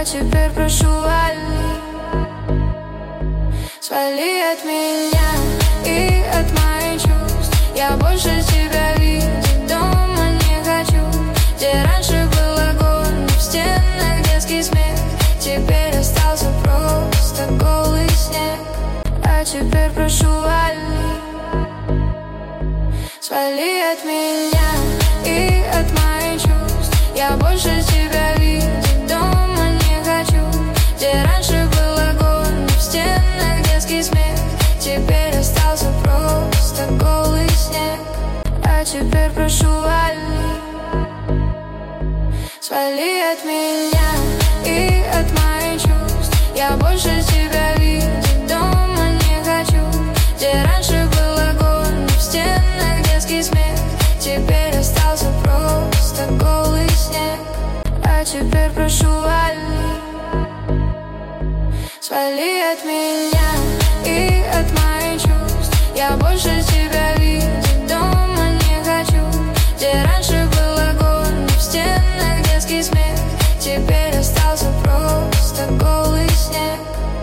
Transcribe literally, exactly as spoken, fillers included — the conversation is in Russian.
А теперь прошу, вали, свали от меня и от моих чувств. Я больше тебя видеть дома не хочу. Где раньше был огонь, в стенах детский смех, теперь остался просто голый снег. А теперь прошу, вали, свали от меня и от моих чувств. Я больше тебя видеть дома не хочу. Где раньше был огонь, в стенах детский смех, теперь остался просто голый снег. А теперь прошу, вали, свали от меня и от моих чувств. Я больше тебя видеть дома не хочу. Где раньше был огонь, в стенах детский смех, теперь остался просто голый снег. А теперь прошу, вали, свали от меня и от моих чувств. Я больше тебя видеть дома не хочу. Где раньше был огонь, в стенах детский смех, теперь остался просто голый снег.